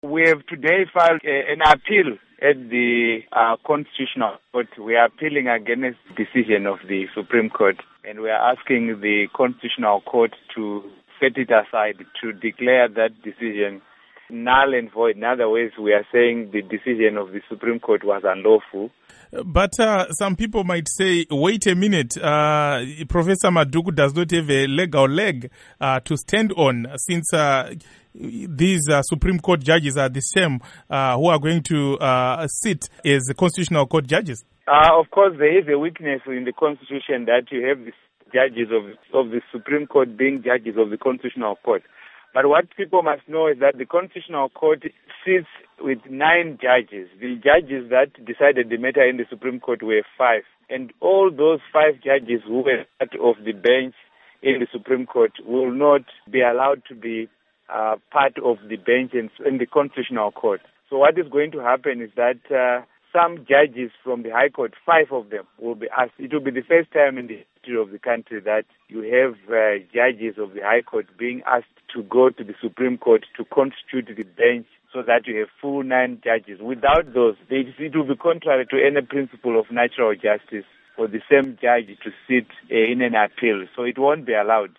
We have today filed an appeal at the Constitutional Court. We are appealing against the decision of the Supreme Court, and we are asking the Constitutional Court to set it aside, to declare that decision null and void. In other words, we are saying the decision of the Supreme Court was unlawful. But some people might say, wait a minute, Professor Maduku does not have a legal leg to stand on, since these Supreme Court judges are the same who are going to sit as the Constitutional Court judges. Of course, there is a weakness in the Constitution that you have the judges of the Supreme Court being judges of the Constitutional Court. But what people must know is that the Constitutional Court sits with 9 judges. The judges that decided the matter in the Supreme Court were 5. And all those 5 judges who were part of the bench in the Supreme Court will not be allowed to be part of the bench in the Constitutional Court. So what is going to happen is that some judges from the High Court, 5 of them, will be asked. It will be the first time in the history of the country that you have judges of the High Court being asked to go to the Supreme Court to constitute the bench so that you have full 9 judges. Without those, it will be contrary to any principle of natural justice for the same judge to sit in an appeal. So it won't be allowed.